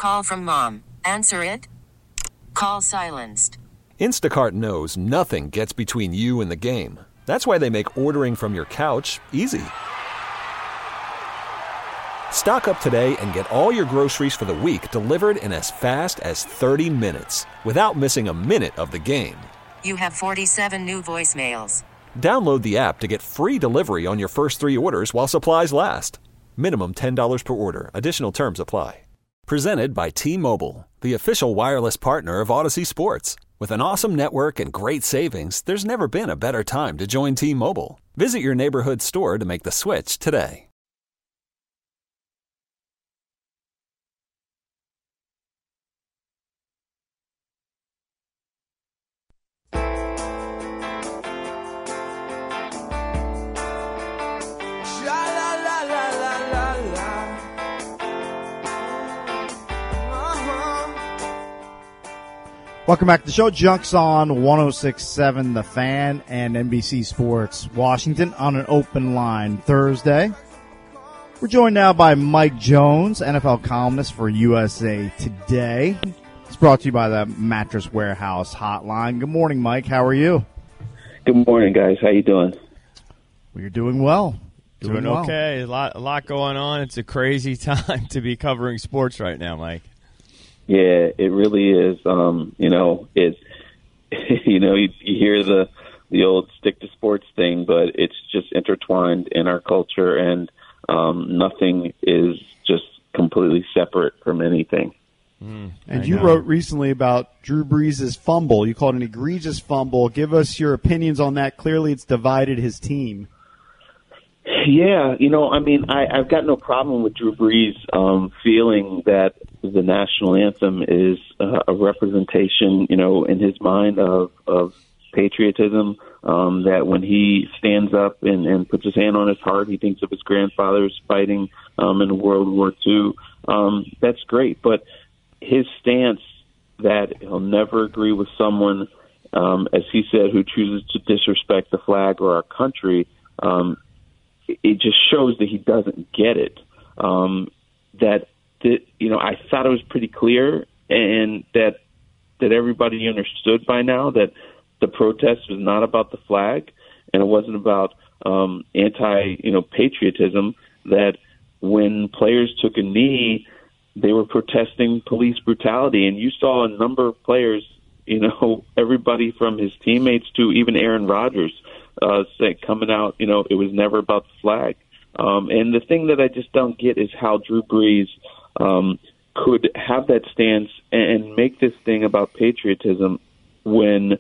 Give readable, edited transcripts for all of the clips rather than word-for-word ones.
Call from mom. Answer it. Call silenced. Instacart knows nothing gets between you and the game. That's why they make ordering from your couch easy. Stock up today and get all your groceries for the week delivered in as fast as 30 minutes without missing a minute of the game. You have 47 new voicemails. Download the app to get free delivery on your first 3 orders while supplies last. Minimum $10 per order. Additional terms apply. Presented by T-Mobile, the official wireless partner of Odyssey Sports. With an awesome network and great savings, there's never been a better time to join T-Mobile. Visit your neighborhood store to make the switch today. Welcome back to the show. Junks on 106.7 The Fan and NBC Sports Washington on an open line Thursday. We're joined now by Mike Jones, NFL columnist for USA Today. It's brought to you by the Mattress Warehouse Hotline. Good morning, Mike. How are you? Good morning, guys. How you doing? We're doing well. Doing well. okay. A lot going on. It's a crazy time to be covering sports right now, Mike. Yeah, it really is. It's you hear the old stick to sports thing, but it's just intertwined in our culture, and nothing is just completely separate from anything. And you wrote recently about Drew Brees' fumble. You called it an egregious fumble. Give us your opinions on that. Clearly, it's divided his team. Yeah, I've got no problem with Drew Brees feeling that the national anthem is a representation, in his mind of patriotism, that when he stands up and puts his hand on his heart, he thinks of his grandfathers fighting in World War II. That's great, but his stance that he'll never agree with someone, as he said, who chooses to disrespect the flag or our country, it just shows that he doesn't get it. I thought it was pretty clear, and that everybody understood by now that the protest was not about the flag, and it wasn't about patriotism. That when players took a knee, they were protesting police brutality, and you saw a number of players, everybody from his teammates to even Aaron Rodgers, coming out, it was never about the flag. And the thing that I just don't get is how Drew Brees could have that stance and make this thing about patriotism when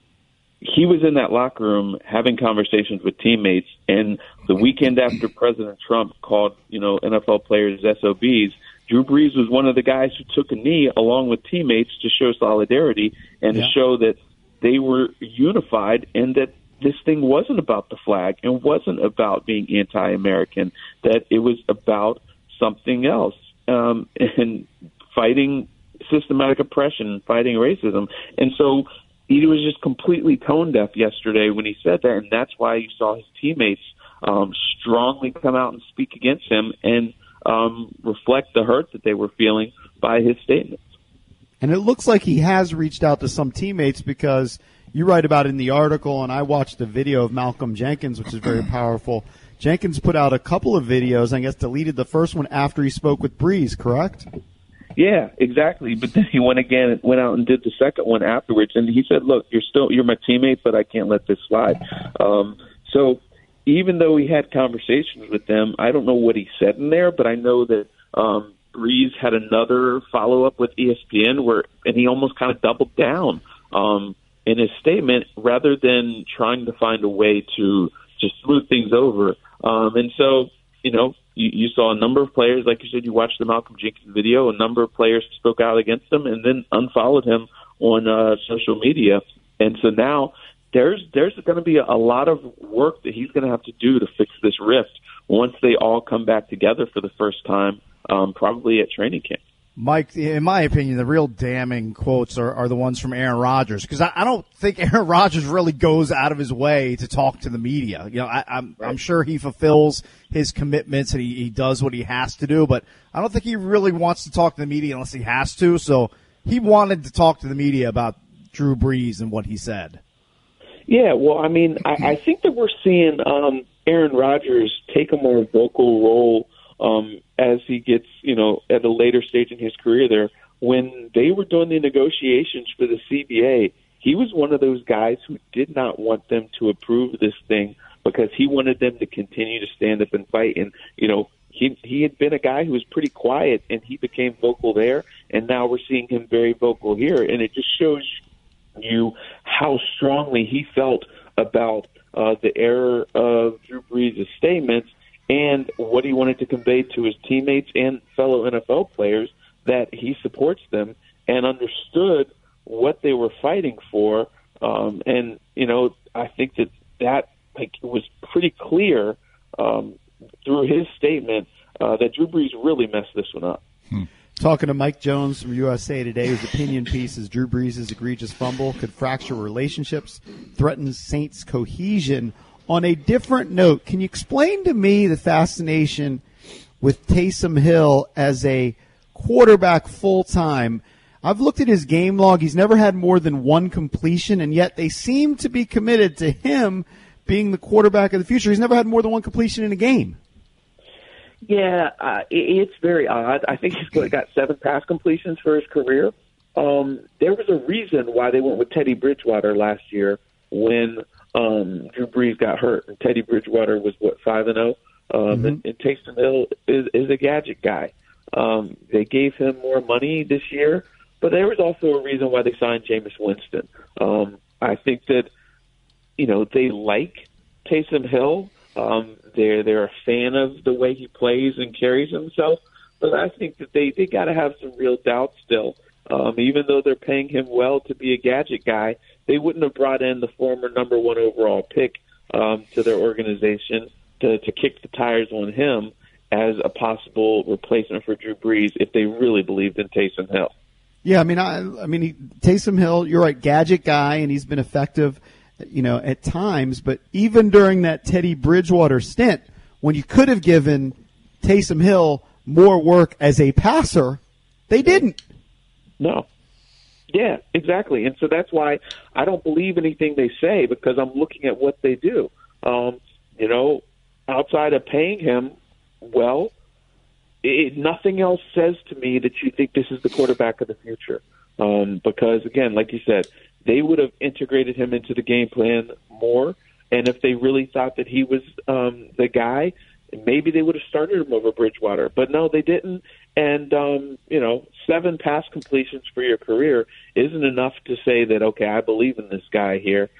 he was in that locker room having conversations with teammates, and the weekend after President Trump called, NFL players SOBs, Drew Brees was one of the guys who took a knee along with teammates to show solidarity and to show that they were unified, and that this thing wasn't about the flag and wasn't about being anti-American, that it was about something else, and fighting systematic oppression, fighting racism. And so he was just completely tone deaf yesterday when he said that, and that's why you saw his teammates strongly come out and speak against him and reflect the hurt that they were feeling by his statements. And it looks like he has reached out to some teammates, because you write about it in the article, and I watched a video of Malcolm Jenkins, which is very powerful. Jenkins put out a couple of videos, I guess deleted the first one after he spoke with Brees, correct? Yeah, exactly. But then he went out and did the second one afterwards, and he said, "Look, you're my teammate, but I can't let this slide." So even though he had conversations with them, I don't know what he said in there, but I know that Brees had another follow-up with ESPN and he almost kind of doubled down in his statement rather than trying to find a way to just smooth things over. And so, you saw a number of players, like you said, you watched the Malcolm Jenkins video, a number of players spoke out against him and then unfollowed him on social media. And so now there's going to be a lot of work that he's going to have to do to fix this rift once they all come back together for the first time, probably at training camp. Mike, in my opinion, the real damning quotes are the ones from Aaron Rodgers, because I don't think Aaron Rodgers really goes out of his way to talk to the media. You know, I'm sure he fulfills his commitments and he does what he has to do, but I don't think he really wants to talk to the media unless he has to. So he wanted to talk to the media about Drew Brees and what he said. Yeah, well, I mean, I think that we're seeing Aaron Rodgers take a more vocal role as he gets, at a later stage in his career there. When they were doing the negotiations for the CBA, he was one of those guys who did not want them to approve this thing because he wanted them to continue to stand up and fight. And, he had been a guy who was pretty quiet, and he became vocal there, and now we're seeing him very vocal here. And it just shows you how strongly he felt about the error of Drew Brees' statements and what he wanted to convey to his teammates and fellow NFL players, that he supports them and understood what they were fighting for. I think that was pretty clear through his statement that Drew Brees really messed this one up. Talking to Mike Jones from USA Today, whose opinion piece is Drew Brees' egregious fumble could fracture relationships, threaten Saints' cohesion. On a different note, can you explain to me the fascination with Taysom Hill as a quarterback full-time? I've looked at his game log. He's never had more than one completion, and yet they seem to be committed to him being the quarterback of the future. He's never had more than one completion in a game. Yeah, it's very odd. I think he's got 7 pass completions for his career. There was a reason why they went with Teddy Bridgewater last year when Drew Brees got hurt. And Teddy Bridgewater was, 5-0? And Taysom Hill is a gadget guy. They gave him more money this year, but there was also a reason why they signed Jameis Winston. I think that, they like Taysom Hill. They're a fan of the way he plays and carries himself, but I think that they got to have some real doubt still. Even though they're paying him well to be a gadget guy, they wouldn't have brought in the former number 1 overall pick to their organization to kick the tires on him as a possible replacement for Drew Brees if they really believed in Taysom Hill. Yeah, Taysom Hill, you're right, gadget guy, and he's been effective, at times. But even during that Teddy Bridgewater stint, when you could have given Taysom Hill more work as a passer, they didn't. No. Yeah, exactly. And so that's why I don't believe anything they say, because I'm looking at what they do. Outside of paying him well, nothing else says to me that you think this is the quarterback of the future. Because, again, like you said, they would have integrated him into the game plan more. And if they really thought that he was the guy, maybe they would have started him over Bridgewater. But no, they didn't. And, 7 pass completions for your career isn't enough to say that, okay, I believe in this guy here.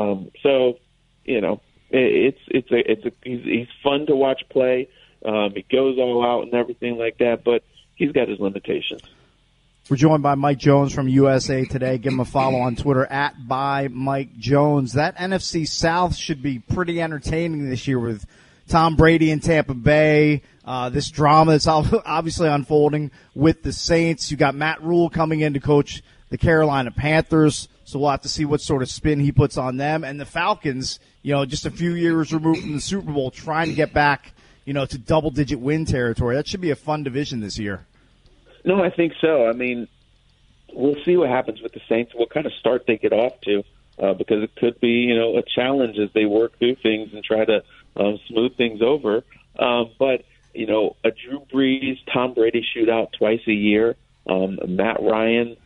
He's fun to watch play. He goes all out and everything like that, but he's got his limitations. We're joined by Mike Jones from USA Today. Give him a follow on Twitter @ByMikeJones. That NFC South should be pretty entertaining this year with Tom Brady in Tampa Bay. This drama that's obviously unfolding with the Saints. You got Matt Rule coming in to coach the Carolina Panthers, so we'll have to see what sort of spin he puts on them. And the Falcons, just a few years removed from the Super Bowl, trying to get back, to double-digit win territory. That should be a fun division this year. No, I think so. We'll see what happens with the Saints, what kind of start they get off to, because it could be, a challenge as they work through things and try to smooth things over. But a Drew Brees, Tom Brady shootout twice a year, Matt Ryan,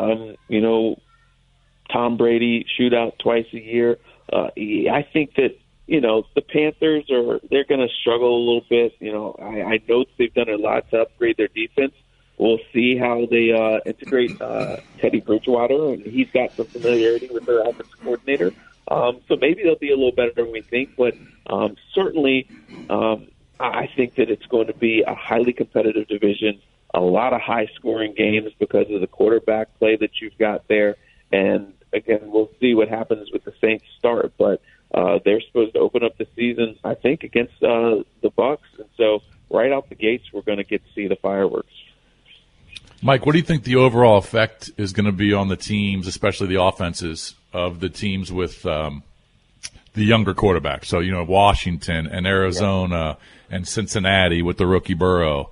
Tom Brady shootout twice a year. I think that, the Panthers they're going to struggle a little bit. I know they've done a lot to upgrade their defense. We'll see how they integrate Teddy Bridgewater, and he's got some familiarity with their offensive coordinator. So maybe they'll be a little better than we think, but certainly I think that it's going to be a highly competitive division, a lot of high-scoring games because of the quarterback play that you've got there. And, again, we'll see what happens with the Saints start, but they're supposed to open up the season, I think, against the Bucs. And so right out the gates, we're going to get to see the fireworks. Mike, what do you think the overall effect is going to be on the teams, especially the offenses of the teams with the younger quarterbacks? So, Washington and Arizona and Cincinnati with the rookie Burrow.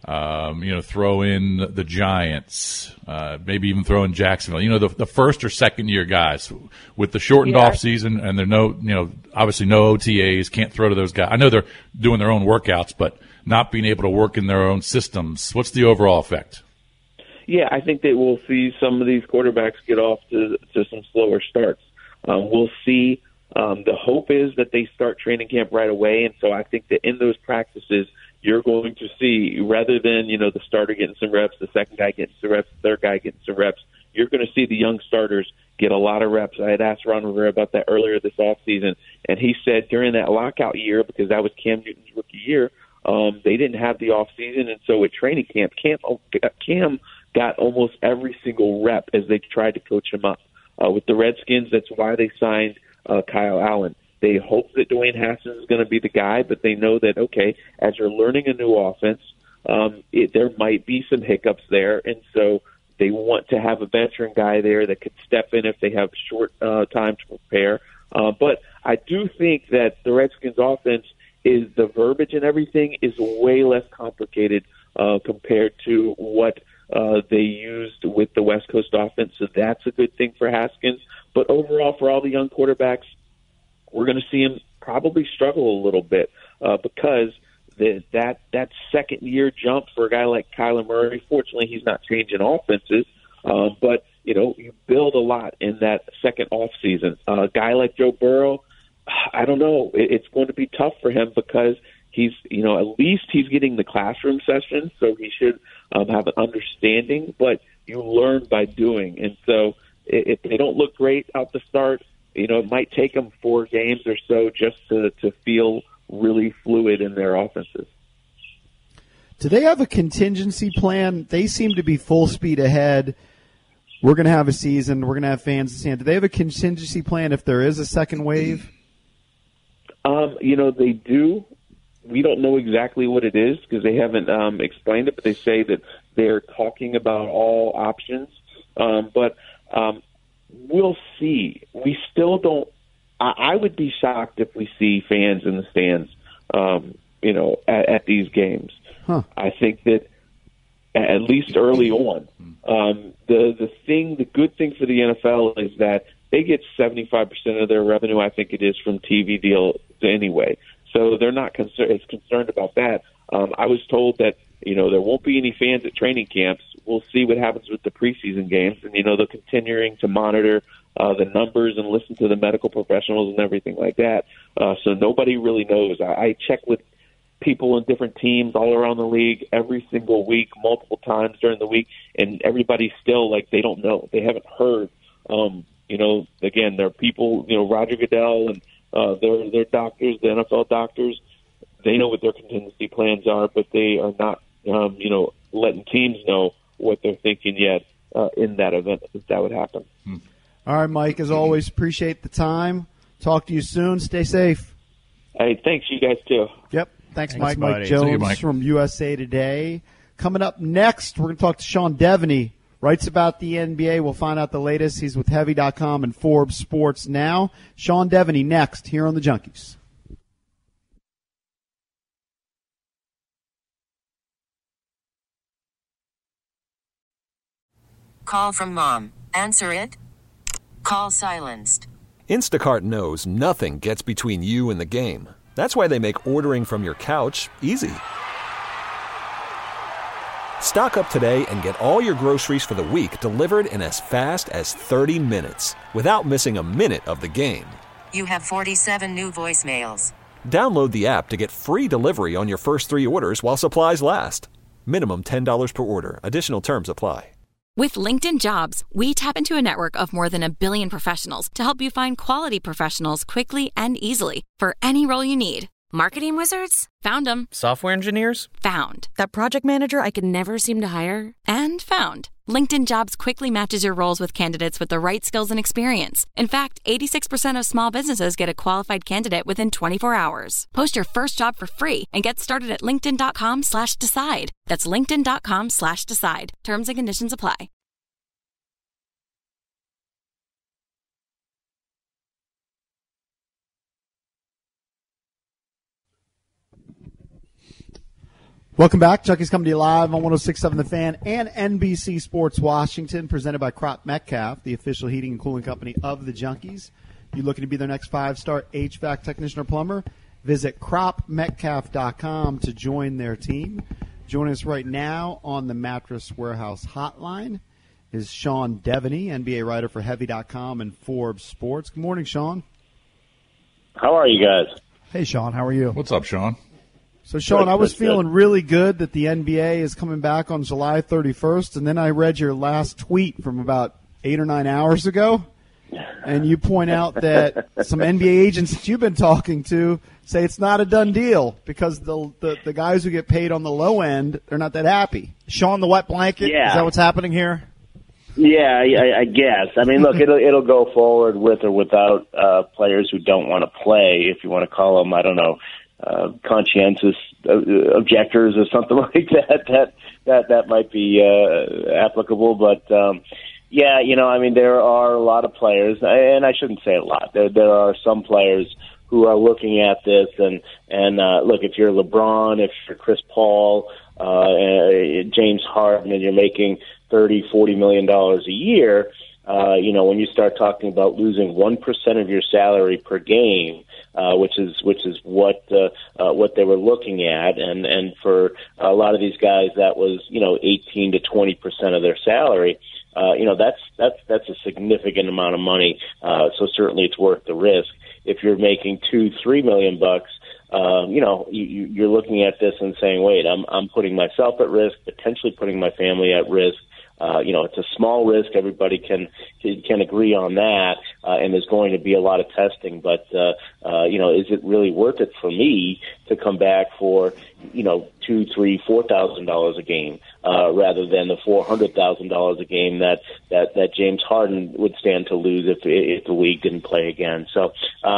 Throw in the Giants, maybe even throw in Jacksonville. The first or second year guys with the shortened off season, and they're obviously no OTAs, can't throw to those guys. I know they're doing their own workouts, but not being able to work in their own systems. What's the overall effect? Yeah, I think that we'll see some of these quarterbacks get off to some slower starts. We'll see. The hope is that they start training camp right away, and so I think that in those practices, you're going to see, rather than, the starter getting some reps, the second guy getting some reps, the third guy getting some reps, you're going to see the young starters get a lot of reps. I had asked Ron Rivera about that earlier this offseason, and he said during that lockout year, because that was Cam Newton's rookie year, they didn't have the offseason, and so at training camp, Cam got almost every single rep as they tried to coach him up. With the Redskins, that's why they signed Kyle Allen. They hope that Dwayne Haskins is going to be the guy, but they know that, okay, as you're learning a new offense, there might be some hiccups there, and so they want to have a veteran guy there that could step in if they have short time to prepare. But I do think that the Redskins' offense is the verbiage and everything is way less complicated compared to what they used with the West Coast offense, so that's a good thing for Haskins. But overall, for all the young quarterbacks, we're going to see him probably struggle a little bit because that second-year jump for a guy like Kyler Murray, fortunately he's not changing offenses, but you build a lot in that second off season. A guy like Joe Burrow, I don't know. It's going to be tough for him because he's, at least he's getting the classroom session, so he should have an understanding, but you learn by doing. And so if they don't look great out the start, it might take them 4 games or so just to feel really fluid in their offenses. Do they have a contingency plan? They seem to be full speed ahead. We're going to have a season. We're going to have fans in stand. Do they have a contingency plan if there is a second wave? They do. We don't know exactly what it is because they haven't explained it, but they say that they're talking about all options. But we'll see. We still don't. I would be shocked if we see fans in the stands, at these games. Huh. I think that at least early on, the good thing for the NFL is that they get 75% of their revenue. I think it is from TV deals anyway, so they're not concerned about that. I was told that there won't be any fans at training camps. We'll see what happens with the preseason games, and they're continuing to monitor the numbers and listen to the medical professionals and everything like that. So nobody really knows. I check with people in different teams all around the league every single week, multiple times during the week, and everybody's still they don't know. They haven't heard. Again, there are people, Roger Goodell and their doctors, the NFL doctors. They know what their contingency plans are, but they are not, letting teams know what they're thinking yet in that event if that would happen. All right, Mike, as always, appreciate the time. Talk to you soon. Stay safe. Hey, thanks. You guys, too. Yep. Thanks Mike. buddy. Mike Jones See you, Mike. from USA Today. Coming up next, we're going to talk to Sean Devaney. Writes about the NBA. We'll find out the latest. He's with Heavy.com and Forbes Sports Now. Sean Devaney next here on the Junkies. Call from mom. Answer it. Call silenced. Instacart knows nothing gets between you and the game. That's why they make ordering from your couch easy. Stock up today and get all your groceries for the week delivered in as fast as 30 minutes without missing a minute of the game. You have 47 new voicemails. Download the app to get free delivery on your first 3 orders while supplies last. Minimum $10 per order. Additional terms apply. With LinkedIn Jobs, we tap into a network of more than 1 billion professionals to help you find quality professionals quickly and easily for any role you need. Marketing wizards? Found them. Software engineers? Found. That project manager I could never seem to hire? And found. LinkedIn Jobs quickly matches your roles with candidates with the right skills and experience. In fact, 86% of small businesses get a qualified candidate within 24 hours. Post your first job for free and get started at linkedin.com/decide. That's linkedin.com/decide. Terms and conditions apply. Welcome back. Chucky's coming to you live on 106.7 The Fan and NBC Sports Washington, presented by Crop Metcalf, the official heating and cooling company of the Junkies. You looking to be their next 5-star HVAC technician or plumber? Visit cropmetcalf.com to join their team. Joining us right now on the Mattress Warehouse hotline is Sean Devaney, NBA writer for Heavy.com and Forbes Sports. Good morning, Sean. How are you guys? Hey, Sean. How are you? What's up, Sean? So, Sean, I was feeling really good that the NBA is coming back on July 31st, and then I read your last tweet from about 8 or 9 hours ago, and you point out that some NBA agents that you've been talking to say it's not a done deal because the guys who get paid on the low end, they're not that happy. Sean, the wet blanket, yeah. Is that what's happening here? Yeah, I guess. I mean, look, it'll go forward with or without players who don't want to play, if you want to call them, I don't know, conscientious objectors or something like that might be applicable. But yeah, I mean, there are a lot of players, and I shouldn't say a lot. There are some players who are looking at this, and look, if you're LeBron, if you're Chris Paul, James Harden, and you're making $30-40 million a year, when you start talking about losing 1% of your salary per game, which is what they were looking at, and for a lot of these guys that was 18 to 20% of their salary. That's a significant amount of money. So certainly it's worth the risk. If you're making $2-3 million bucks, you're looking at this and saying, wait, I'm putting myself at risk, potentially putting my family at risk. It's a small risk. Everybody can agree on that, and there's going to be a lot of testing. But is it really worth it for me to come back for $2,000, $3,000, $4,000 a game rather than the $400,000 a game that James Harden would stand to lose if the league didn't play again? So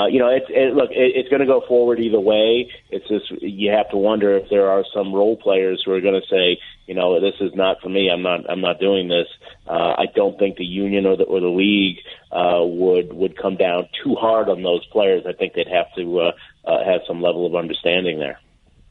it's going to go forward either way. It's just you have to wonder if there are some role players who are going to say, this is not for me. I'm not doing this. I don't think the union or the league would come down too hard on those players. I think they'd have to have some level of understanding there.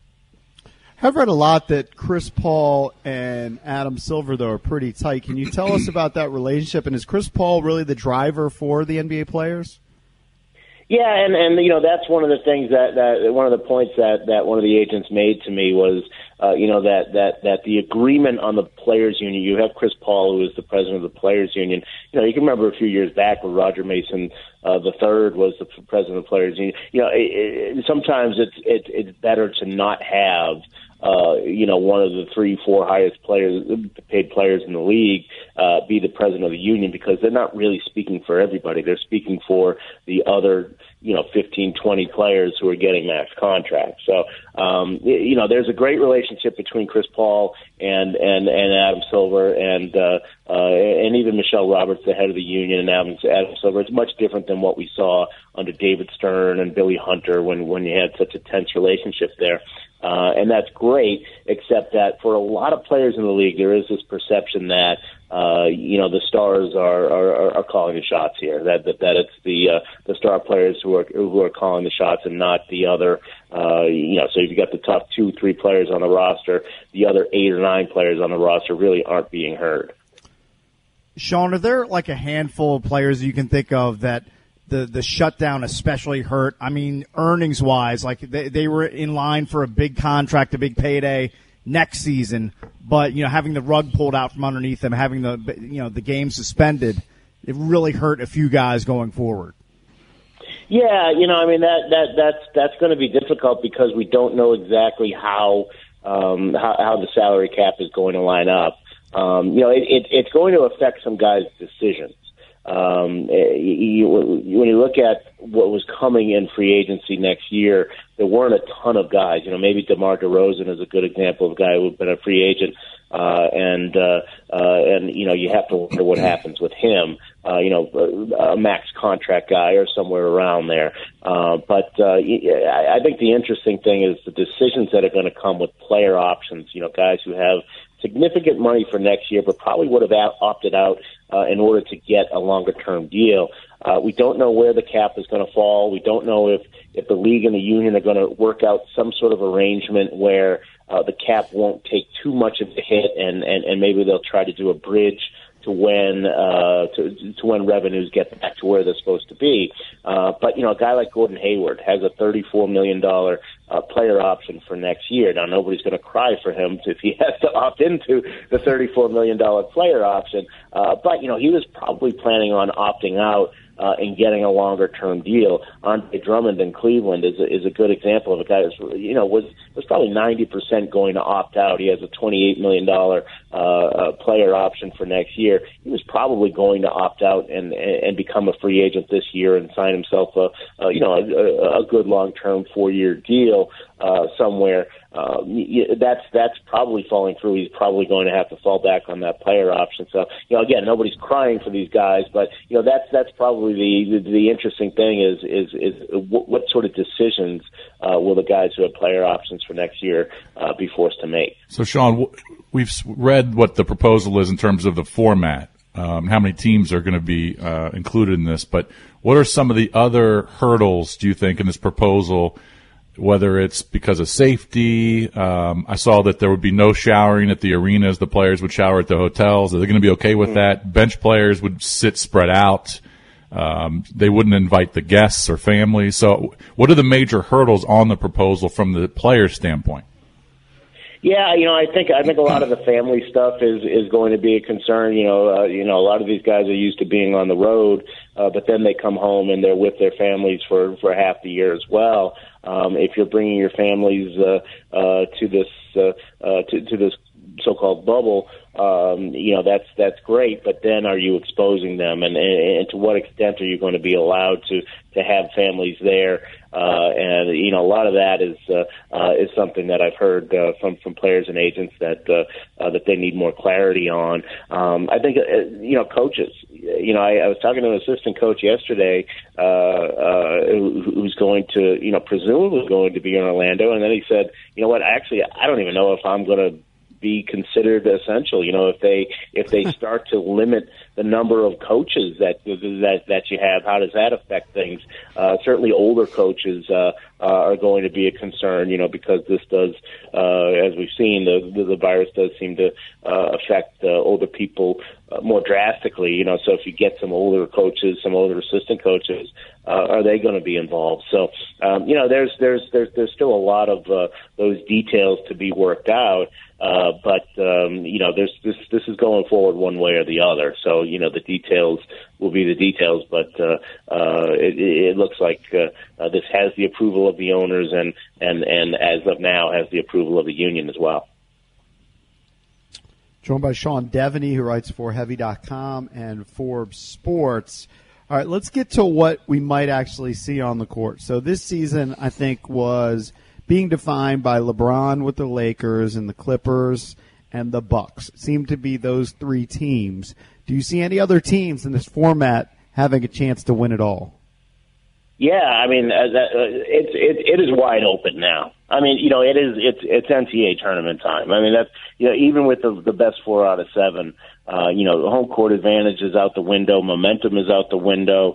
I've read a lot that Chris Paul and Adam Silver, though, are pretty tight. Can you tell us about that relationship? And is Chris Paul really the driver for the NBA players? Yeah, and that's one of the things that one of the points that one of the agents made to me was that the agreement on the players union. You have Chris Paul, who is the president of the players union. You can remember a few years back when Roger Mason the third was the president of the players union. Sometimes it's better to not have one of the 3-4 highest paid players in the league be the president of the union, because they're not really speaking for everybody. They're speaking for the other 15, 20 players who are getting max contracts. So, there's a great relationship between Chris Paul and Adam Silver and even Michelle Roberts, the head of the union, and Adam Silver. It's much different than what we saw under David Stern and Billy Hunter when you had such a tense relationship there. And that's great, except that for a lot of players in the league, there is this perception that the stars are calling the shots here. That it's the star players who are calling the shots and not the other. So if you got the top 2-3 players on the roster, the other 8 or 9 players on the roster really aren't being heard. Sean, are there like a handful of players you can think of that the shutdown especially hurt? I mean, earnings-wise, like they were in line for a big contract, a big payday next season, but having the rug pulled out from underneath them, having the game suspended, it really hurt a few guys going forward. Yeah, that's going to be difficult because we don't know exactly how the salary cap is going to line up. It's going to affect some guys' decisions. When you look at what was coming in free agency next year, there weren't a ton of guys. Maybe DeMar DeRozan is a good example of a guy who'd been a free agent and you have to wonder what happens with him. A max contract guy or somewhere around there. But I think the interesting thing is the decisions that are going to come with player options. Guys who have significant money for next year, but probably would have opted out in order to get a longer-term deal. We don't know where the cap is going to fall. We don't know if the league and the union are going to work out some sort of arrangement where the cap won't take too much of a hit, and maybe they'll try to do a bridge to when revenues get back to where they're supposed to be. But a guy like Gordon Hayward has a $34 million player option for next year. Now, nobody's going to cry for him if he has to opt into the $34 million player option. But he was probably planning on opting out and getting a longer-term deal. Andre Drummond in Cleveland is a good example of a guy that was probably 90% going to opt out. He has a $28 million player option for next year. He was probably going to opt out and become a free agent this year and sign himself a good long-term 4-year deal somewhere. That's probably falling through. He's probably going to have to fall back on that player option. So, again, nobody's crying for these guys, but that's probably the interesting thing is what sort of decisions will the guys who have player options for next year be forced to make. So, Sean, we've read what the proposal is in terms of the format, how many teams are going to be included in this, but what are some of the other hurdles, do you think, in this proposal? Whether it's because of safety, I saw that there would be no showering at the arenas. The players would shower at the hotels. Are they going to be okay with that? Bench players would sit spread out. They wouldn't invite the guests or families. So what are the major hurdles on the proposal from the player's standpoint? Yeah, I think a lot of the family stuff is going to be a concern. A lot of these guys are used to being on the road, but then they come home and they're with their families for half the year as well. If you're bringing your families to this so-called bubble, that's great. But then, are you exposing them, and to what extent are you going to be allowed to have families there? And a lot of that is something that I've heard from players and agents that they need more clarity on. I think coaches. I was talking to an assistant coach yesterday who's going to presumably going to be in Orlando, and then he said, I don't even know if I'm going to be considered essential. If they start to limit the number of coaches that you have, how does that affect things? Certainly, older coaches are going to be a concern. Because this does, as we've seen, the virus does seem to affect older people more drastically. So if you get some older coaches, some older assistant coaches, are they going to be involved? So there's still a lot of those details to be worked out. But this is going forward one way or the other. So the details will be the details, but it looks like this has the approval of the owners and as of now has the approval of the union as well. Joined by Sean Devaney, who writes for Heavy.com and Forbes Sports. All right, let's get to what we might actually see on the court. So this season, I think, was being defined by LeBron with the Lakers and the Clippers and the Bucks. It seemed to be those three teams. Do you see any other teams in this format having a chance to win it all? Yeah, I mean, it is wide open now. I mean, it's NCAA tournament time. I mean, that's, even with the best 4 out of 7, the home court advantage is out the window, momentum is out the window.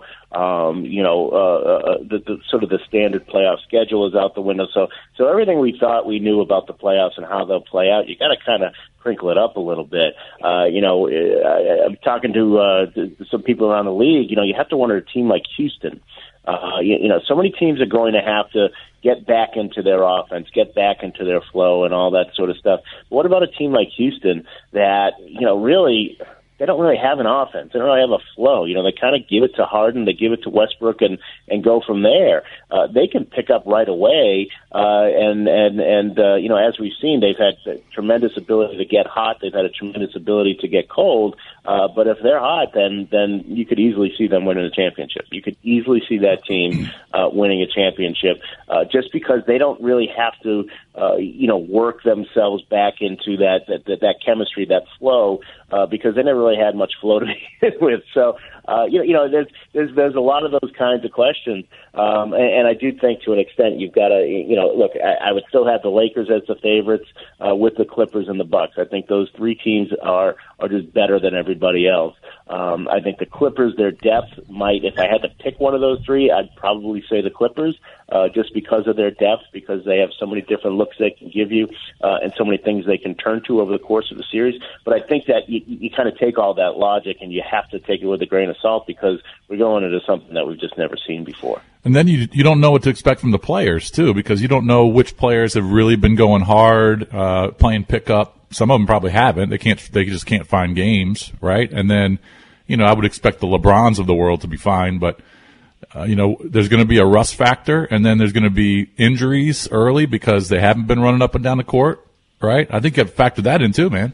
The sort of the standard playoff schedule is out the window. So everything we thought we knew about the playoffs and how they'll play out, you got to kind of crinkle it up a little bit. I'm talking to some people around the league. You have to wonder a team like Houston. So many teams are going to have to get back into their offense, get back into their flow and all that sort of stuff. But what about a team like Houston that, really, they don't really have an offense. They don't really have a flow. They kind of give it to Harden, they give it to Westbrook and go from there. They can pick up right away. And as we've seen, they've had tremendous ability to get hot. They've had a tremendous ability to get cold. But if they're hot, then you could easily see them winning a championship. You could easily see that team winning a championship, just because they don't really have to, work themselves back into that chemistry, that flow, because they never really had much flow to begin with. So, there's a lot of those kinds of questions, and I do think to an extent you've got to, look. I would still have the Lakers as the favorites with the Clippers and the Bucks. I think those three teams are just better than everybody else. I think the Clippers, their depth might, if I had to pick one of those three, I'd probably say the Clippers, just because of their depth, because they have so many different looks they can give you, and so many things they can turn to over the course of the series. But I think that you kind of take all that logic and you have to take it with a grain of salt, because we're going into something that we've just never seen before. And then you don't know what to expect from the players, too, because you don't know which players have really been going hard, playing pickup. Some of them probably haven't. They just can't find games, right? And then, I would expect the LeBrons of the world to be fine, but, there's going to be a rust factor, and then there's going to be injuries early because they haven't been running up and down the court, right? I think you have to factor that in, too, man.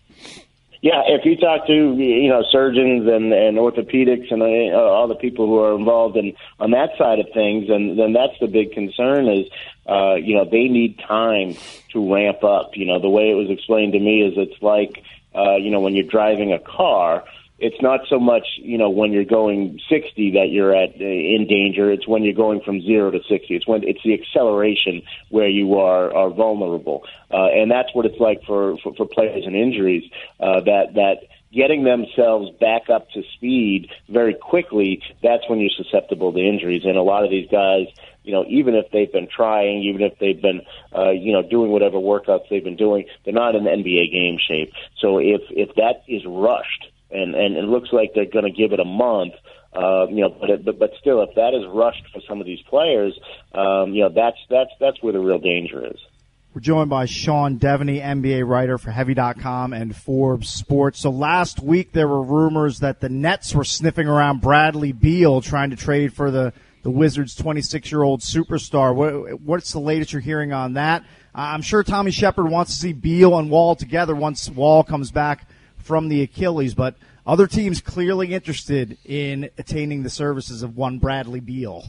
Yeah, if you talk to surgeons and orthopedics and all the people who are involved on that side of things, then that's the big concern is they need time to ramp up. The way it was explained to me is it's like when you're driving a car. It's not so much, when you're going 60 that you're in danger. It's when you're going from 0 to 60. It's the acceleration where you are vulnerable. And that's what it's like for players and injuries, that getting themselves back up to speed very quickly, that's when you're susceptible to injuries. And a lot of these guys, even if they've been trying, even if they've been, doing whatever workouts they've been doing, they're not in the NBA game shape. So if that is rushed, and it looks like they're going to give it a month, but still, if that is rushed for some of these players, that's where the real danger is. We're joined by Sean Devaney, NBA writer for Heavy.com and Forbes Sports. So last week there were rumors that the Nets were sniffing around Bradley Beal, trying to trade for the Wizards' 26-year-old superstar. What's the latest you're hearing on that? I'm sure Tommy Shepard wants to see Beal and Wall together once Wall comes back from the Achilles, but other teams clearly interested in attaining the services of one Bradley Beal.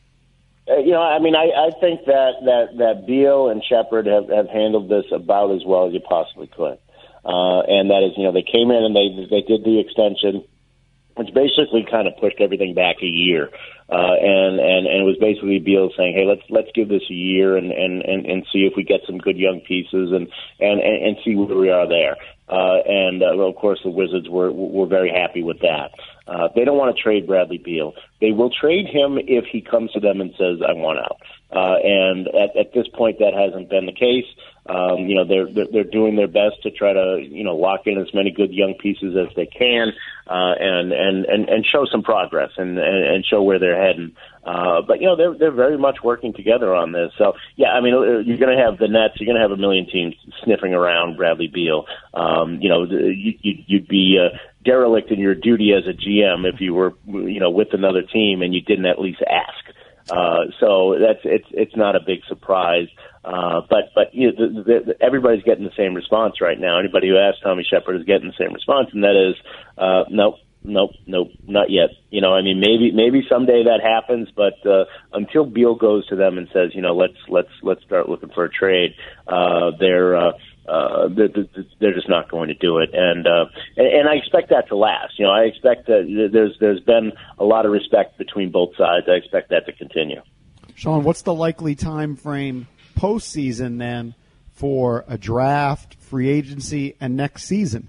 I think that Beal and Shepard have handled this about as well as you possibly could. And that is, they came in and they did the extension, which basically kind of pushed everything back a year. And it was basically Beal saying, hey, let's give this a year and see if we get some good young pieces and see where we are there. Of course, the Wizards were very happy with that. They don't want to trade Bradley Beal. They will trade him if he comes to them and says, I want out. And at this point, that hasn't been the case. They're doing their best to try to, lock in as many good young pieces as they can, and show some progress and show where they're heading. But they're very much working together on this. So yeah, you're going to have the Nets, you're going to have a million teams sniffing around Bradley Beal. You'd be derelict in your duty as a GM if you were, with another team and you didn't at least ask. So it's not a big surprise. But everybody's getting the same response right now. Anybody who asks Tommy Shepard is getting the same response, and that is, nope, not yet. Maybe someday that happens, but until Beal goes to them and says, let's start looking for a trade, they're just not going to do it, and I expect that to last. I expect that there's been a lot of respect between both sides. I expect that to continue. Sean, what's the likely time frame postseason then for a draft, free agency, and next season?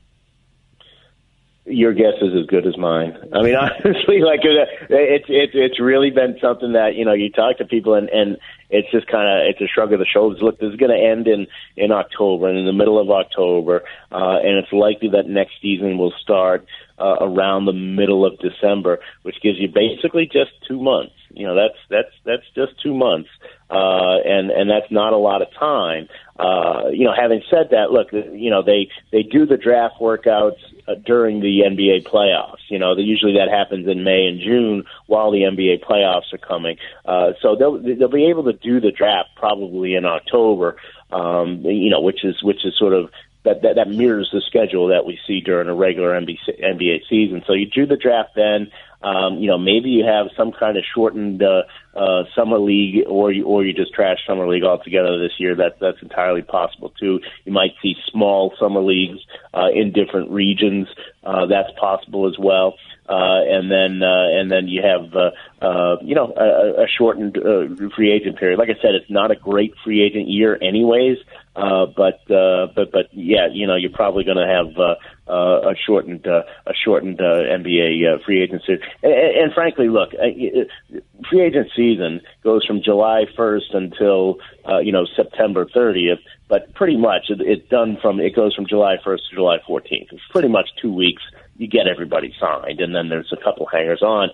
Your guess is as good as mine. Honestly, it's really been something that, you talk to people and it's just it's a shrug of the shoulders. Look, this is going to end in October and in the middle of October, and it's likely that next season will start around the middle of December, which gives you basically just 2 months. That's just 2 months, and that's not a lot of time. Having said that, look, they do the draft workouts during the NBA playoffs. Usually that happens in May and June while the NBA playoffs are coming. So they'll be able to do the draft probably in October, which is sort of that mirrors the schedule that we see during a regular NBA season. So you do the draft then. Maybe you have some kind of shortened summer league, or you just trash summer league altogether this year. That's entirely possible too. You might see small summer leagues in different regions. That's possible as well. And then you have a shortened free agent period. Like I said, it's not a great free agent year anyways. But yeah, you're probably going to have a shortened NBA free agency. And frankly, look, free agent season goes from July 1st until September 30th. But pretty much it goes from July 1st to July 14th. It's pretty much 2 weeks. You get everybody signed, and then there's a couple hangers on.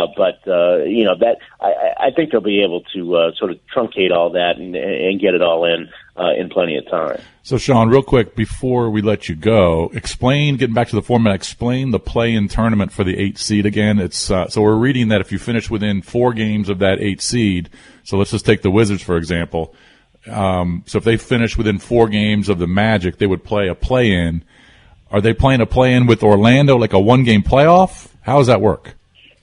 I think they'll be able to sort of truncate all that and get it all in plenty of time. So, Sean, real quick before we let you go, getting back to the format, explain the play-in tournament for the 8 seed again. It's so we're reading that if you finish within 4 games of that 8 seed, so let's just take the Wizards for example. So if they finish within 4 games of the Magic, they would play a play-in. Are they playing a play-in with Orlando, like a 1-game playoff? How does that work?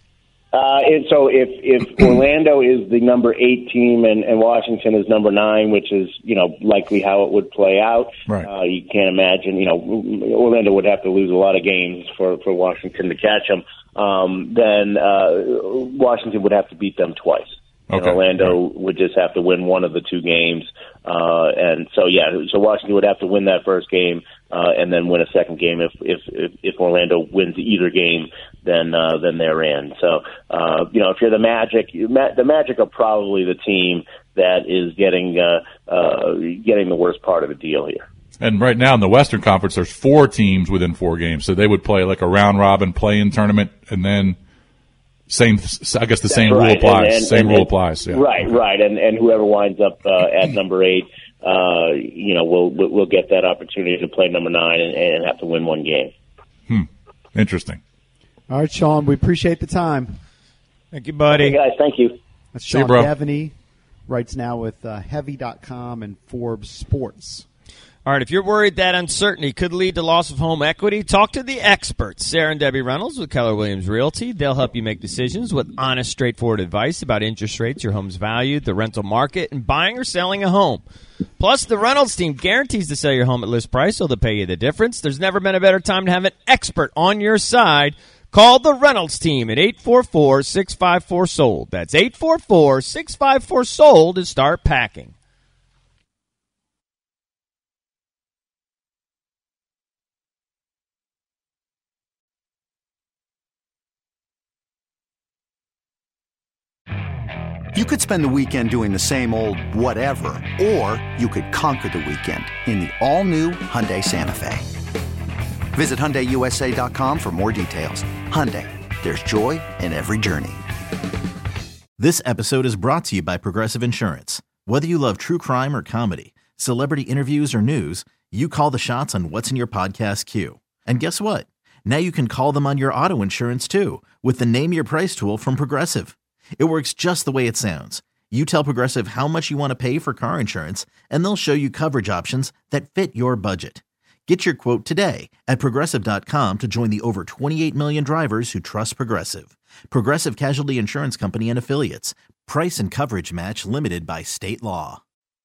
So if Orlando is the number 8 team and Washington is number 9, which is likely how it would play out, right. You can't imagine. Orlando would have to lose a lot of games for Washington to catch them. Then Washington would have to beat them twice. Okay. Orlando would just have to win one of the 2 games. So Washington would have to win that first game and then win a second game. If Orlando wins either game, then they're in. So if you're the Magic, the Magic are probably the team that is getting the worst part of the deal here. And right now in the Western Conference, there's 4 teams within 4 games, so they would play like a round robin play-in tournament, and then. Same rule applies. Rule applies. Yeah. Right. And whoever winds up at number 8, will get that opportunity to play number 9 and have to win 1 game. Interesting. All right, Sean, we appreciate the time. Thank you, buddy. Hey, guys, thank you. That's Sean Devaney, writes now with Heavy.com and Forbes Sports. All right, if you're worried that uncertainty could lead to loss of home equity, talk to the experts, Sarah and Debbie Reynolds with Keller Williams Realty. They'll help you make decisions with honest, straightforward advice about interest rates, your home's value, the rental market, and buying or selling a home. Plus, the Reynolds team guarantees to sell your home at list price, so they'll pay you the difference. There's never been a better time to have an expert on your side. Call the Reynolds team at 844-654-SOLD. That's 844-654-SOLD to start packing. You could spend the weekend doing the same old whatever, or you could conquer the weekend in the all-new Hyundai Santa Fe. Visit HyundaiUSA.com for more details. Hyundai, there's joy in every journey. This episode is brought to you by Progressive Insurance. Whether you love true crime or comedy, celebrity interviews or news, you call the shots on what's in your podcast queue. And guess what? Now you can call them on your auto insurance too with the Name Your Price tool from Progressive. It works just the way it sounds. You tell Progressive how much you want to pay for car insurance, and they'll show you coverage options that fit your budget. Get your quote today at Progressive.com to join the over 28 million drivers who trust Progressive. Progressive Casualty Insurance Company and Affiliates. Price and coverage match limited by state law.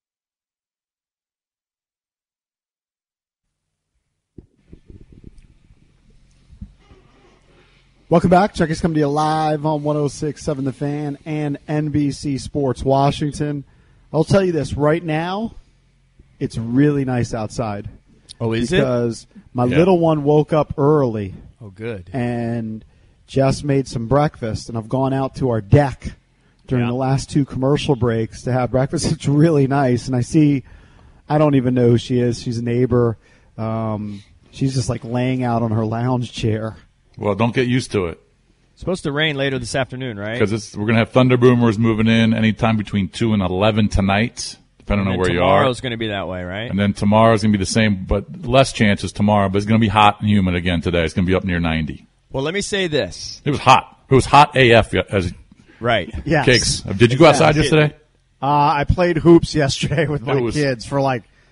Welcome back. Chuck is coming to you live on 106.7 The Fan and NBC Sports Washington. I'll tell you this, right now, it's really nice outside. Oh, is it? Because my little one woke up early. Oh, good. And Jess made some breakfast, and I've gone out to our deck during the last 2 commercial breaks to have breakfast. It's really nice. And I don't even know who she is. She's a neighbor. She's just like laying out on her lounge chair. Well, don't get used to it. It's supposed to rain later this afternoon, right? Because we're going to have thunder boomers moving in anytime between 2 and 11 tonight, depending on where you are. Tomorrow's going to be that way, right? And then tomorrow's going to be the same, but less chances tomorrow. But it's going to be hot and humid again today. It's going to be up near 90. Well, let me say this. It was hot. It was hot AF. Right. Yes. Cakes. Did you go outside yesterday? I played hoops yesterday with my kids for like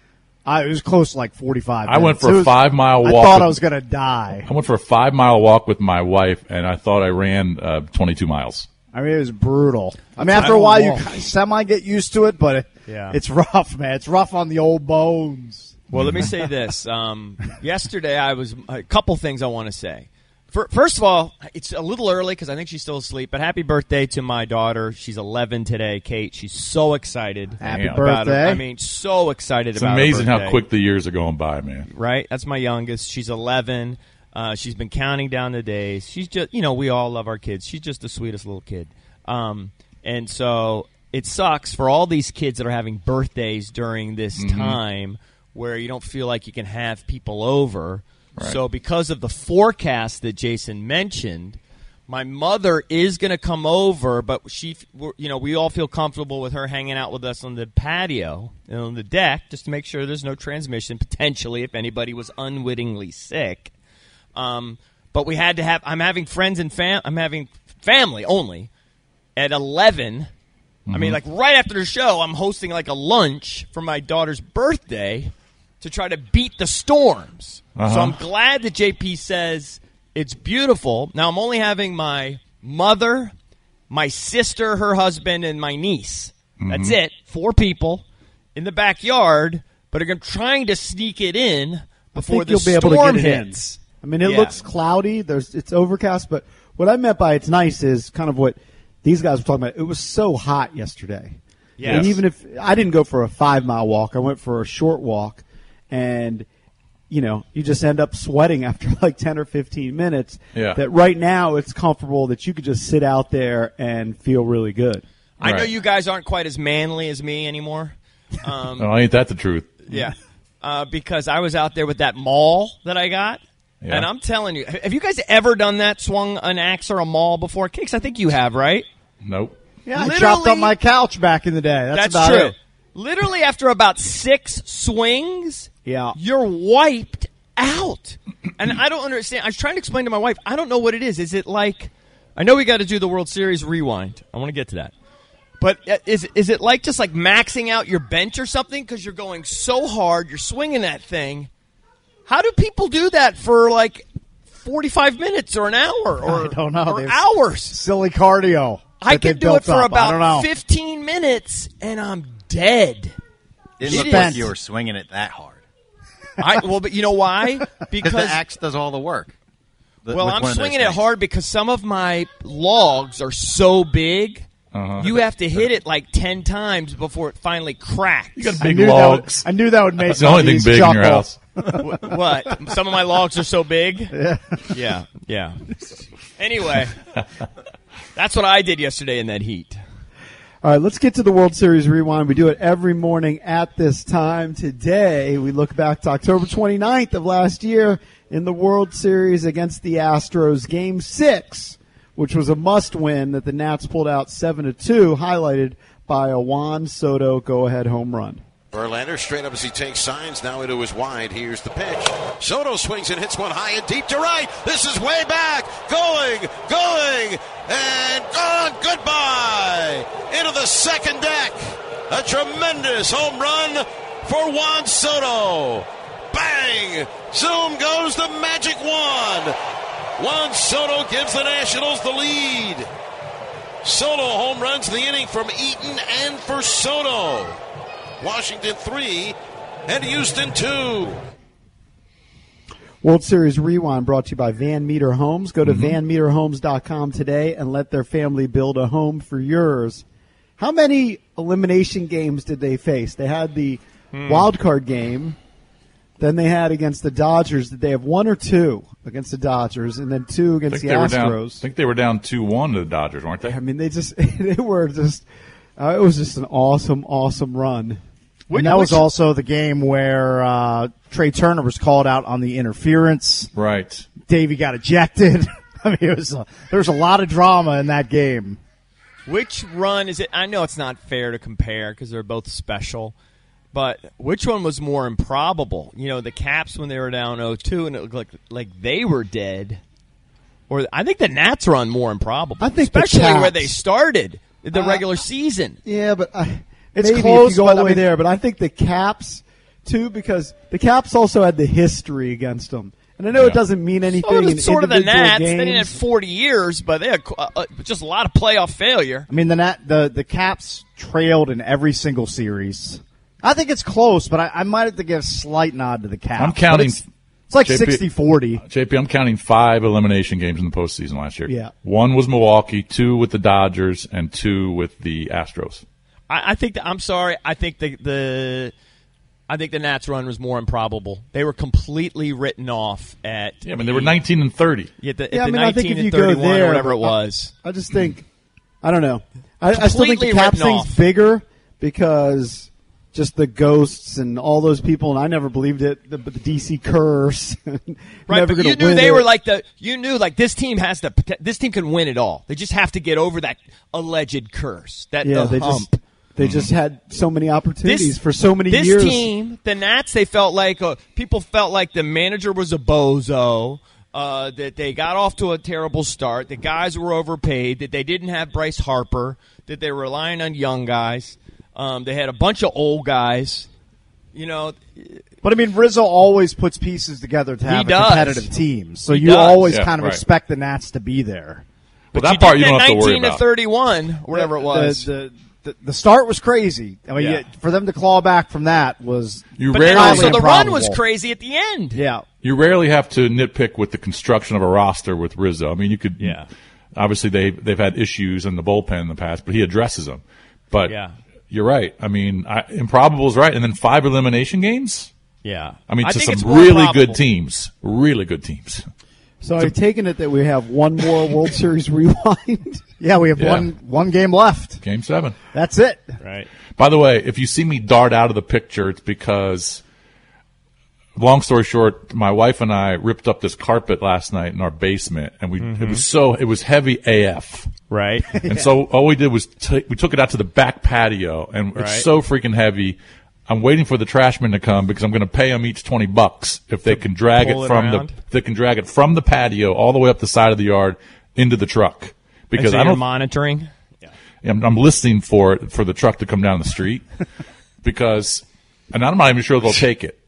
It was close to like 45 minutes. I went for a 5-mile walk. I thought I was going to die. I went for a 5-mile walk with my wife, and I thought I ran 22 miles. I mean, it was brutal. I mean, after a while, you semi get used to it, but it's rough, man. It's rough on the old bones. Well, let me say this. Yesterday, a couple things I want to say. First of all, it's a little early because I think she's still asleep, but happy birthday to my daughter. She's 11 today, Kate. She's so excited. Happy about birthday. her. I mean, so excited about her. It's amazing how quick the years are going by, man. Right? That's my youngest. She's 11. She's been counting down the days. She's just, we all love our kids. She's just the sweetest little kid. And so it sucks for all these kids that are having birthdays during this time where you don't feel like you can have people over. Right. So because of the forecast that Jason mentioned, my mother is going to come over, but we all feel comfortable with her hanging out with us on the patio and on the deck just to make sure there's no transmission, potentially, if anybody was unwittingly sick. But we had to have – I'm having friends and I'm having family only at 11. I mean, like right after the show, I'm hosting like a lunch for my daughter's birthday to try to beat the storms. So I'm glad that JP says it's beautiful. Now, I'm only having my mother, my sister, her husband, and my niece. That's it. 4 people in the backyard, but are trying to sneak it in before the storm hits. I mean, it looks cloudy. It's overcast, but what I meant by it's nice is kind of what these guys were talking about. It was so hot yesterday. Yes. And even if I didn't go for a 5-mile walk, I went for a short walk, and you just end up sweating after like 10 or 15 minutes. Yeah. That right now it's comfortable that you could just sit out there and feel really good. I know you guys aren't quite as manly as me anymore. Ain't that the truth? Yeah. Because I was out there with that maul that I got. Yeah. And I'm telling you, have you guys ever done that, swung an axe or a maul before? Kicks, I think you have, right? Nope. Yeah, I chopped up my couch back in the day. That's about true. it. Literally after about 6 swings, you're wiped out. And I don't understand. I was trying to explain to my wife, I don't know what it is. Is it like, I know we got to do the World Series rewind. I want to get to that. But is it like just like maxing out your bench or something because you're going so hard, you're swinging that thing? How do people do that for like 45 minutes or an hour or, I don't know. or hours? Silly cardio. I can do it for about 15 minutes, and I'm dead. Didn't look like you were swinging it that hard. But you know why? Because the axe does all the work. I'm swinging it hard because some of my logs are so big. You have to hit it like 10 times before it finally cracks. You got big logs. I knew that would make That's the only thing big in your house. What? Some of my logs are so big? Yeah. Anyway, that's what I did yesterday in that heat. All right, let's get to the World Series Rewind. We do it every morning at this time. Today, we look back to October 29th of last year in the World Series against the Astros. Game 6, which was a must-win that the Nats pulled out 7-2, highlighted by a Juan Soto go-ahead home run. Verlander straight up as he takes signs, now into his wide. Here's the pitch. Soto swings and hits one high and deep to right. This is way back. Going, and gone. Goodbye. Into the second deck. A tremendous home run for Juan Soto. Bang! Zoom goes the magic wand. Juan Soto gives the Nationals the lead. Soto home runs the inning from Eaton and for Soto. Washington 3 and Houston 2. World Series Rewind brought to you by Van Meter Homes. Go to vanmeterhomes.com today and let their family build a home for yours. How many elimination games did they face? They had the wild card game. Then they had against the Dodgers. Did they have 1 or 2 against the Dodgers, and then 2 against the Astros? I think they were down 2-1 to the Dodgers, weren't they? I mean, they were just. It was just an awesome run. And that was also the game where Trey Turner was called out on the interference. Right. Davey got ejected. I mean, there was a lot of drama in that game. Which run is it? I know it's not fair to compare because they're both special, but which one was more improbable? You know, the Caps when they were down 0-2 and it looked like they were dead. Or I think the Nats run more improbable. I think especially the Caps, where they started the regular season. Yeah, but it's maybe close. if you go all the way there. But I think the Caps too, because the Caps also had the history against them. And I know it doesn't mean anything in sort of the individual Nats. games. They didn't have 40 years, but they had just a lot of playoff failure. I mean, the Caps trailed in every single series. I think it's close, but I might have to give a slight nod to the Caps. I'm counting. It's like 60-40. JP, I'm counting 5 elimination games in the postseason last year. Yeah. 1 was Milwaukee, 2 with the Dodgers, and 2 with the Astros. I think I'm sorry. I think the Nats run was more improbable. They were completely written off at. Yeah, I mean, they were 19 and 30. At the I 19 think if and you 31 go there, or whatever it was. I just think, I don't know. I still think the Completely Caps written thing's off. bigger because just the ghosts and all those people, and I never believed it. The DC curse, Right, never but gonna you knew win they it. were like this team has this team can win it all. They just have to get over that alleged curse, the hump. They just had so many opportunities for so many this years. This team, the Nats, they felt like people felt like the manager was a bozo. That they got off to a terrible start. The guys were overpaid. That they didn't have Bryce Harper. That they were relying on young guys. They had a bunch of old guys. But I mean, Rizzo always puts pieces together to have a competitive team. So you always kind of expect the Nats to be there. Well, that part you don't have to worry 19 about. to 31, whatever it was. The start was crazy. I mean, for them to claw back from that was so the run was crazy at the end. Yeah, you rarely have to nitpick with the construction of a roster with Rizzo. I mean, you could. Yeah. Obviously, they've had issues in the bullpen in the past, but he addresses them. But you're right. I mean, improbable is right, and then 5 elimination games. Yeah, I mean, to think some it's really good teams. Really good teams. So I've taken it that we have one more World Series rewind. Yeah, we have one game left. Game 7. That's it. Right. By the way, if you see me dart out of the picture, it's because, long story short, my wife and I ripped up this carpet last night in our basement, and it was heavy AF. Right. And so all we did was we took it out to the back patio, and it's so freaking heavy. I'm waiting for the trashmen to come because I'm going to pay them each $20 if they can drag it from the patio all the way up the side of the yard into the truck. Because so you're monitoring. Yeah. I'm listening for the truck to come down the street and I'm not even sure they'll take it.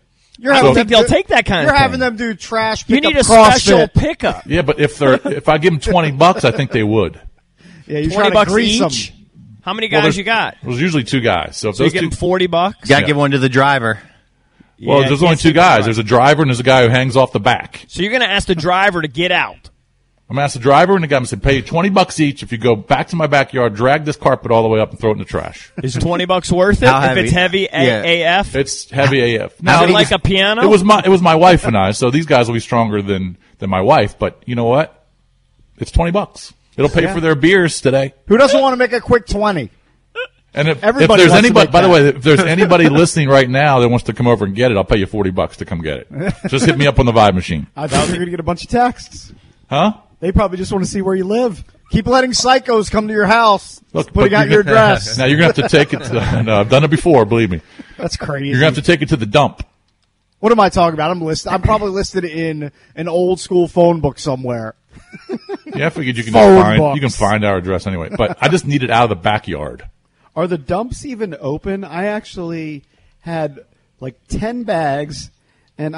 I don't think they'll take that kind of thing. You're having them do trash You pickup need a CrossFit. special pickup. Yeah, but if I give them $20, I think they would. Yeah, you $20 each. Them. How many guys you got? There's usually 2 guys. So if you those give them $40. You got to give one to the driver. Well, there's only 2 guys. There's a driver and there's a guy who hangs off the back. So you're going to ask the driver to get out. I'm going to ask the driver and the guy, I'm going to say, pay you $20 each if you go back to my backyard, drag this carpet all the way up and throw it in the trash. Is $20 worth it? If it's heavy AF? It's heavy AF. Is it like a piano? It was my wife and I, so these guys will be stronger than my wife, but you know what? It's $20. It'll pay for their beers today. Who doesn't want to make a quick 20? And if Everybody there's wants to anybody, make by the that. way, if there's anybody listening right now that wants to come over and get it, I'll pay you $40 to come get it. Just hit me up on the Vibe machine. I thought you were going to get a bunch of texts. Huh? They probably just want to see where you live. Keep letting psychos come to your house. Look, putting out your address. Now you're going to have to take it to, no, I've done it before, believe me. That's crazy. You're going to have to take it to the dump. What am I talking about? I'm probably listed in an old school phone book somewhere. Yeah, I figured you can find our address anyway. But I just need it out of the backyard. Are the dumps even open? I actually had like 10 bags, and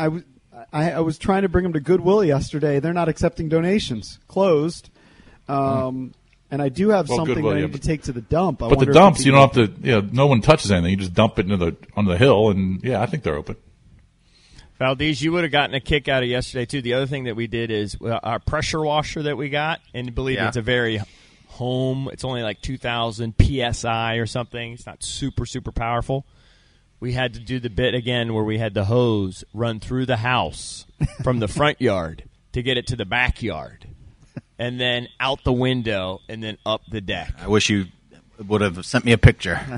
I was trying to bring them to Goodwill yesterday. They're not accepting donations. Closed. And I do have something Goodwill, that I need to take to the dump. But the dumps, you don't have to, no one touches anything. You just dump it onto the hill, and I think they're open. Valdez, you would have gotten a kick out of yesterday, too. The other thing that we did is our pressure washer that we got, and believe me, it's a very home. It's only like 2,000 PSI or something. It's not super, super powerful. We had to do the bit again where we had the hose run through the house from the front yard to get it to the backyard, and then out the window, and then up the deck. I wish you would have sent me a picture so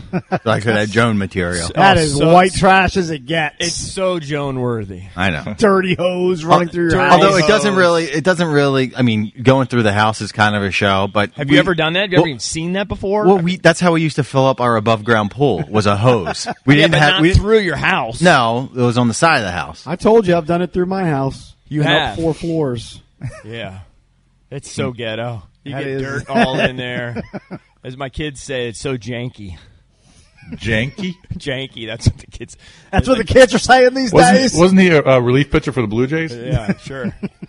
I could have Joan material. That is white trash as it gets. It's so Joan worthy. I know. Dirty hose running through your house. Although it doesn't really. I mean, going through the house is kind of a show. But have you ever done that? Have you ever even seen that before? Well, that's how we used to fill up our above ground pool. Was a hose. We didn't have not through your house. No, it was on the side of the house. I told you I've done it through my house. You and have up 4 floors. Yeah, it's so ghetto. You That get is. dirt all in there. As my kids say, it's so janky. Janky? Janky, that's what the kids... That's what the kids are saying these days? Wasn't he a relief pitcher for the Blue Jays? Yeah, sure.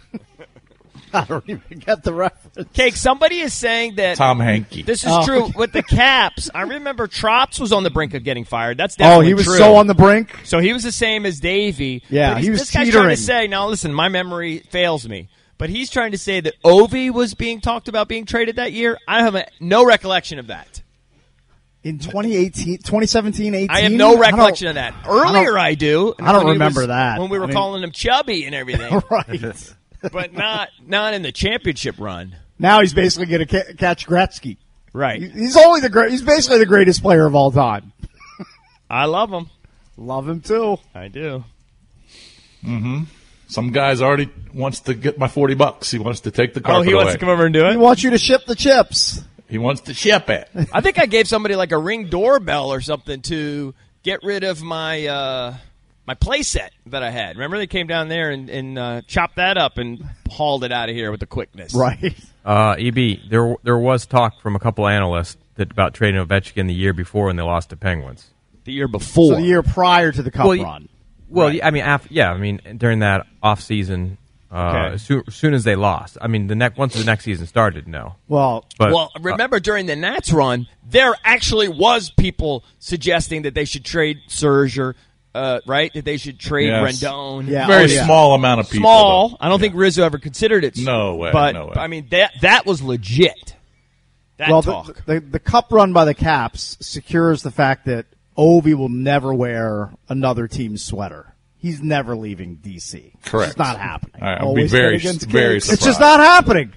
I don't even get the reference. Cake, somebody is saying that... Tom Hankey. This is true. With the Caps, I remember Trops was on the brink of getting fired. That's definitely true. he was so on the brink? So he was the same as Davey. Yeah, he was This guy's teetering. trying to say, now listen, my memory fails me, but he's trying to say that Ovi was being talked about being traded that year. I have no recollection of that. In 2017, 18? I have no recollection of that. Earlier I do. I don't remember that. When we were calling him chubby and everything. Right. But not in the championship run. Now he's basically going to catch Gretzky. Right. He's basically the greatest player of all time. I love him. Love him too. I do. Mm-hmm. Some guy's already wants to get my $40. He wants to take the carpet away. Oh, he wants to come over and do it? He wants you to ship the chips. He wants to ship it. I think I gave somebody like a Ring doorbell or something to get rid of my my play set that I had. Remember they came down there and chopped that up and hauled it out of here with the quickness. Right. EB, there was talk from a couple analysts about trading Ovechkin the year before when they lost to Penguins. The year before. So the year prior to the Cup run. Well, Right. I mean, during that off season, as soon as they lost. I mean, once the next season started, no. Well, remember during the Nats run, there actually was people suggesting that they should trade Serger, right? That they should trade Rendon. Yeah. Very small amount of people. Small. Though. I don't think Rizzo ever considered it. No way. But no way. I mean, that was legit. That talk. The Cup run by the Caps secures the fact that Ovi will never wear another team's sweater. He's never leaving D.C. Correct. It's not happening. I'll be very surprised. It's just not happening.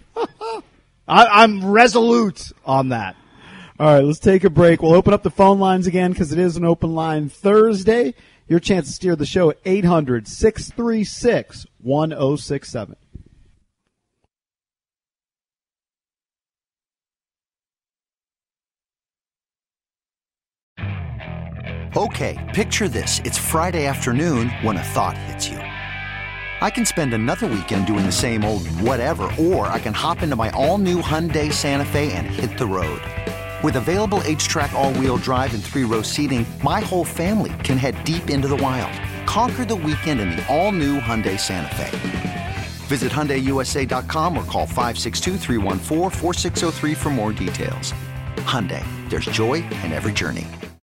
I'm resolute on that. All right, let's take a break. We'll open up the phone lines again because it is an open line Thursday. Your chance to steer the show at 800-636-1067. Okay, picture this. It's Friday afternoon when a thought hits you. I can spend another weekend doing the same old whatever, or I can hop into my all-new Hyundai Santa Fe and hit the road. With available H-Track all-wheel drive and 3-row seating, my whole family can head deep into the wild. Conquer the weekend in the all-new Hyundai Santa Fe. Visit HyundaiUSA.com or call 562-314-4603 for more details. Hyundai, there's joy in every journey.